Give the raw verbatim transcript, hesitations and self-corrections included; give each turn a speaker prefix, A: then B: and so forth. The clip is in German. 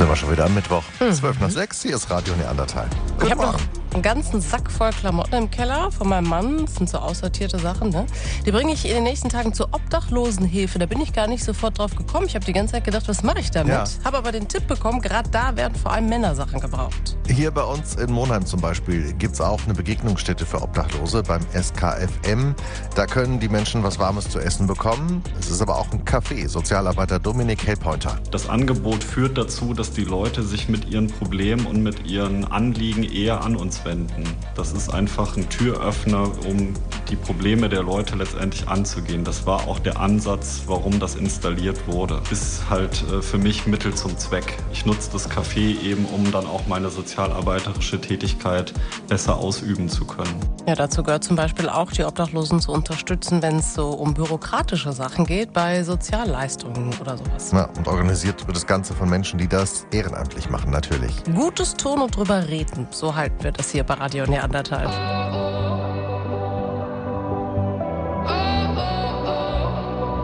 A: Sind wir schon wieder am Mittwoch. zwölf nach sechs, hier ist Radio Neandertal.
B: Ich habe noch einen ganzen Sack voll Klamotten im Keller von meinem Mann. Das sind so aussortierte Sachen, ne? Die bringe ich in den nächsten Tagen zur Obdachlosenhilfe. Da bin ich gar nicht sofort drauf gekommen. Ich habe die ganze Zeit gedacht, was mache ich damit?
A: Ja.
B: Habe aber den Tipp bekommen, gerade da werden vor allem Männersachen gebraucht.
A: Hier bei uns in Monheim zum Beispiel gibt es auch eine Begegnungsstätte für Obdachlose beim S K F M. Da können die Menschen was Warmes zu essen bekommen. Es ist aber auch ein Café. Sozialarbeiter Dominik Hellpointer.
C: Das Angebot führt dazu, dass die Leute sich mit ihren Problemen und mit ihren Anliegen eher an uns wenden. Das ist einfach ein Türöffner, um die Probleme der Leute letztendlich anzugehen. Das war auch der Ansatz, warum das installiert wurde. Ist halt äh, für mich Mittel zum Zweck. Ich nutze das Café eben, um dann auch meine sozialarbeiterische Tätigkeit besser ausüben zu können.
B: Ja, dazu gehört zum Beispiel auch, die Obdachlosen zu unterstützen, wenn es so um bürokratische Sachen geht, bei Sozialleistungen oder sowas.
A: Ja, und organisiert wird das Ganze von Menschen, die das ehrenamtlich machen, natürlich.
B: Gutes Tun und drüber reden, so halten wir das hier bei Radio Neandertal.